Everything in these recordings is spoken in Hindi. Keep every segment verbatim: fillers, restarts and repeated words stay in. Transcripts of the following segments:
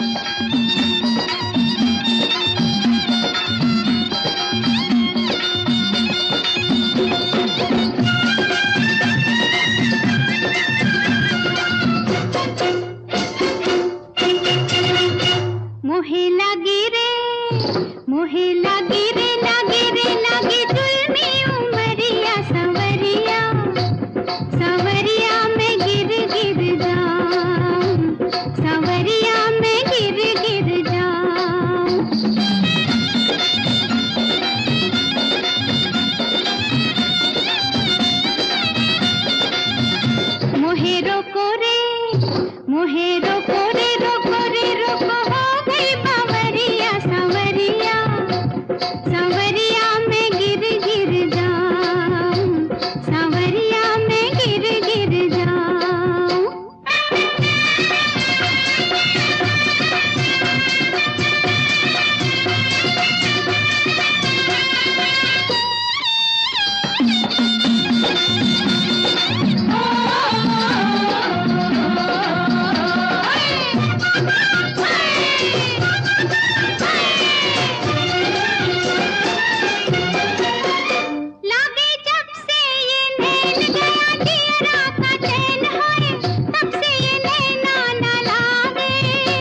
मोहे लगी रे मोहे लगी रे लगी रे लगी जुल्मी उमरिया संवरिया संवरिया में गिर गिर जाऊं संवरिया में गिर गिर जाऊं मोहे रोको रे मोहे रोको रे रोको रे रोको हो गई बावरिया संवरिया संवरिया में गिर गिर जाऊं संवरिया में गिर गिर जाऊं लागे जब से ये नैन गया दियरा का चैन होए तब से ये नैना न लागे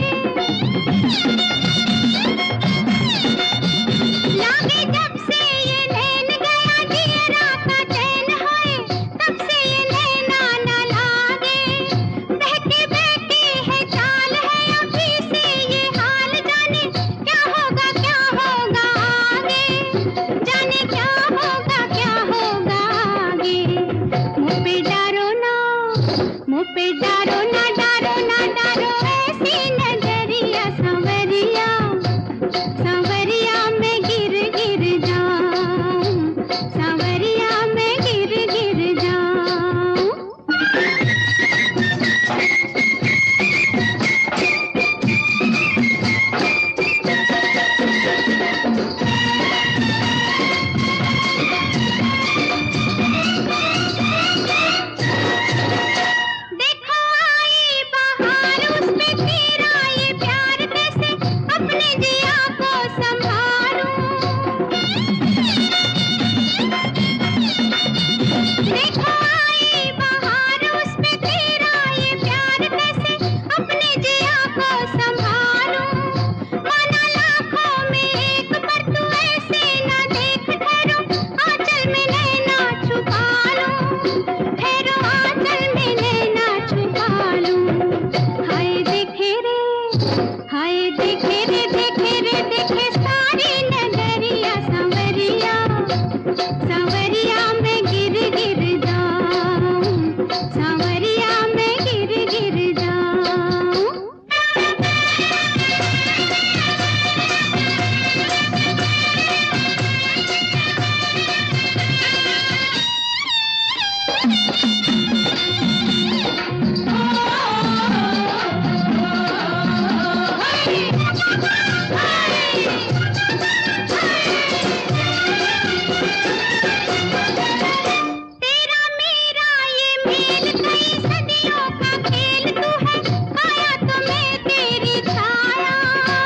लागे जब से ये नैन गया दियरा का चैन होए तब से ये नैना न लागे बहती बहती है चाल है अभी से ये हाल जाने क्या होगा क्या होगा आगे जाने क्या होगा क्या होगा आगे मुँह पे डारो ना मुँह पे डारो ना डारो ना डारो ऐसी नजरिया संवरिया संवरिया में गिर गिर जाऊं संवरिया में गिर गिर जाऊं देखो आई बहार उस पे तेरा ये प्यार कैसे अपने जिया को संभालूं देखो आई बहार उस पे तेरा ये प्यार कैसे अपने जिया को संभालूं माना लाखों में एक पर तू ऐसे ना देख ठहरो आंचल में नैना छुपा लूं ठहरो आंचल में नैना छुपा लूं हाय देखे रे हाय देखे रे देखे रे देखे सारी नगरिया संवरिया संवरिया में गिर गिर जाऊं संवरिया में गिर गिर जाऊं तेरा मेरा ये मेल कई सदियों का खेल तू है पाया तो मैं तेरी छाया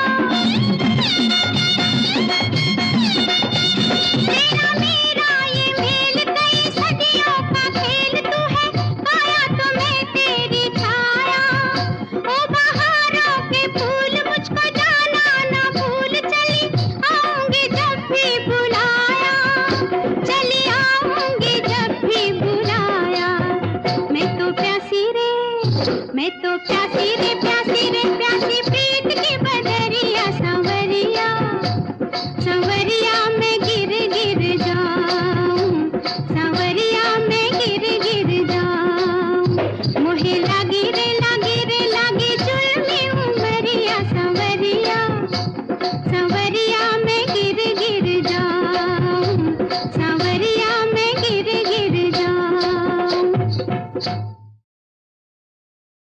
तेरा मेरा ये मेल कई सदियों का खेल तू है पाया तो मैं तेरी छाया ओ बहारों के फूल मुझको जाना ना भूल चली आऊंगी जब भी बुलाया चली आऊंगी जब भी बुलाया मैं तो प्यासी रे मैं तो प्यासी रे प्यासी रे प्यासी प्रीत की बदरिया संवरिया संवरिया में गिर गिर जाऊं संवरिया में गिर गिर जाऊं मोहे लगी रे लगी रे लगी जुल्मी उमरिया संवरिया